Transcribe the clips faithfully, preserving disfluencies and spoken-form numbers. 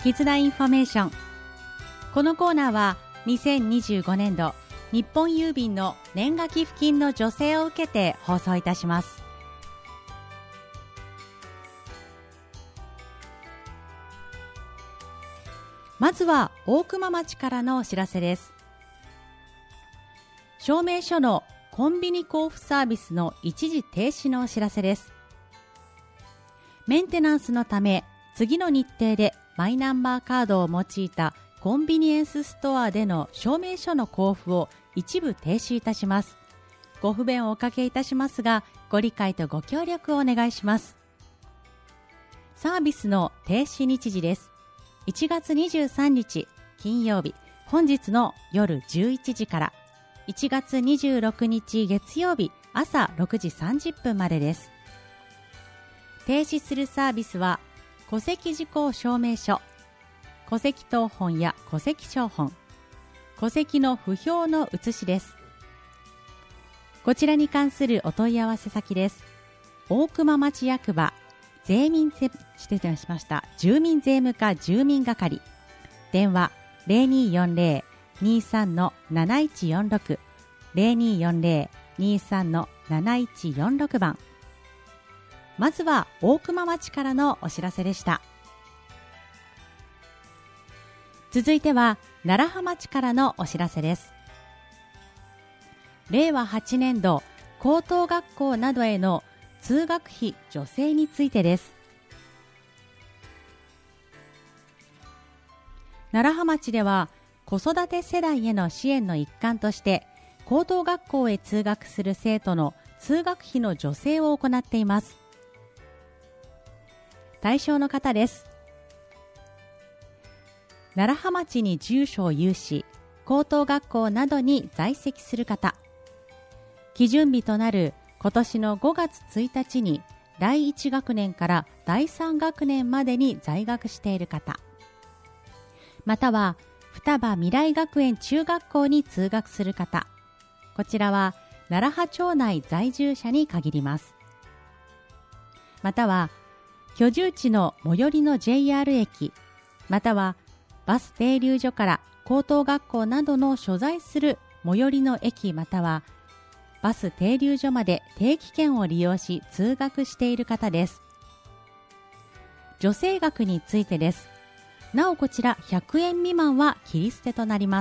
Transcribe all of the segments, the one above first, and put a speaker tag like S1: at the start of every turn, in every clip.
S1: 絆インフォメーション。このコーナーはにせんにじゅうごねんど日本郵便の年賀寄付金の助成を受けて放送いたします。まずは大熊町からのお知らせです。証明書のコンビニ交付サービスの一時停止のお知らせです。メンテナンスのため次の日程でマイナンバーカードを用いたコンビニエンスストアでの証明書の交付を一部停止いたします。ご不便をおかけいたしますが、ご理解とご協力をお願いします。サービスの停止日時です。いちがつにじゅうさんにち金曜日、本日の夜じゅういちじからいちがつにじゅうろくにち月曜日朝ろくじさんじゅっぷんまでです。停止するサービスは戸籍事項証明書、戸籍謄本や戸籍抄本、戸籍の不評の写しです。こちらに関するお問い合わせ先です。大熊町役場税民税指定しました住民税務課住民係、電話 ゼロにーよんゼロ にーさん なないちよんろく ゼロにーよんゼロ にーさん なないちよんろく 番。まずは大熊町からのお知らせでした。続いては楢葉町からのお知らせです。れいわはちねんど高等学校などへの通学費助成についてです。楢葉町では子育て世代への支援の一環として高等学校へ通学する生徒の通学費の助成を行っています。対象の方です。楢葉町に住所を有し、高等学校などに在籍する方、基準日となる今年のごがつついたちにだいいち学年からだいさん学年までに在学している方、または双葉未来学園中学校に通学する方、こちらは楢葉町内在住者に限ります。または居住地の最寄りの ジェイアール 駅、またはバス停留所から高等学校などの所在する最寄りの駅またはバス停留所まで定期券を利用し通学している方です。助成額についてです。なおこちらひゃくえん未満は切り捨てとなります。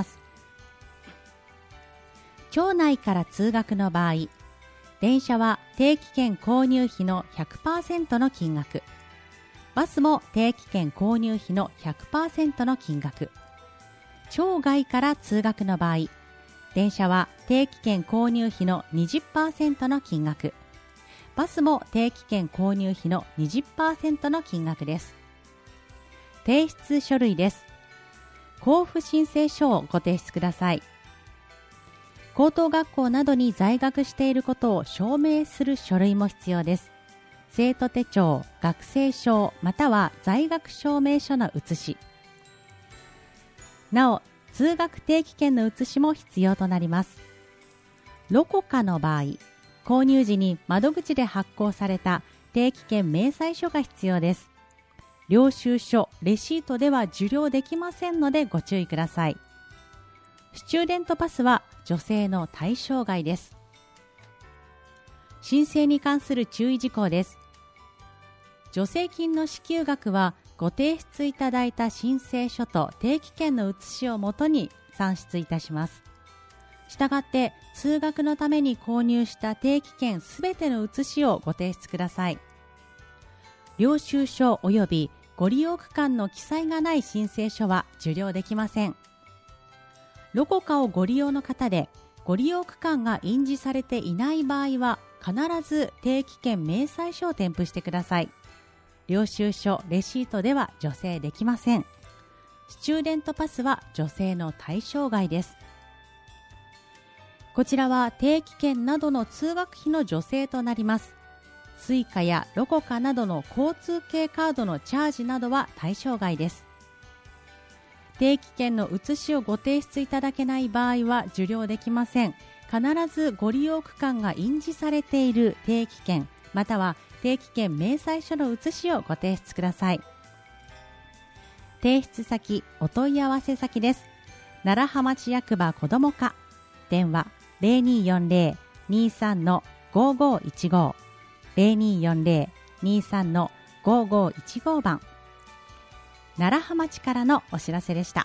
S1: 町内から通学の場合、電車は定期券購入費の ひゃくパーセント の金額、バスも定期券購入費の ひゃくパーセント の金額、町外から通学の場合、電車は定期券購入費の にじゅっパーセント の金額、バスも定期券購入費の にじゅっパーセント の金額です。提出書類です。交付申請書をご提出ください。高等学校などに在学していることを証明する書類も必要です。生徒手帳、学生証または在学証明書の写し、なお通学定期券の写しも必要となります。ロコカの場合、購入時に窓口で発行された定期券明細書が必要です。領収書、レシートでは受領できませんのでご注意ください。スチューデントパスは助成の対象外です。申請に関する注意事項です。助成金の支給額はご提出いただいた申請書と定期券の写しをもとに算出いたします。したがって通学のために購入した定期券すべての写しをご提出ください。領収書及びご利用区間の記載がない申請書は受領できません。ロコカをご利用の方でご利用区間が印字されていない場合は必ず定期券明細書を添付してください。領収書、レシートでは助成できません。スチューデントパスは助成の対象外です。こちらは定期券などの通学費の助成となります。スイカやロコカなどの交通系カードのチャージなどは対象外です。定期券の写しをご提出いただけない場合は受領できません。必ずご利用区間が印字されている定期券または定期券明細書の写しをご提出ください。 提出先、お問い合わせ先です。楢葉町役場子ども課、電話 ゼロにーよんゼロ にーさん ごーごーいちご ゼロにーよんゼロ にーさん ごーごーいちご番。楢葉町からのお知らせでした。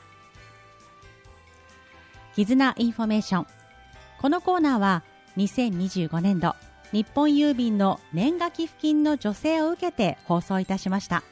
S1: 絆インフォメーション。このコーナーはにせんにじゅうごねんど日本郵便の年賀寄付金の助成を受けて放送いたしました。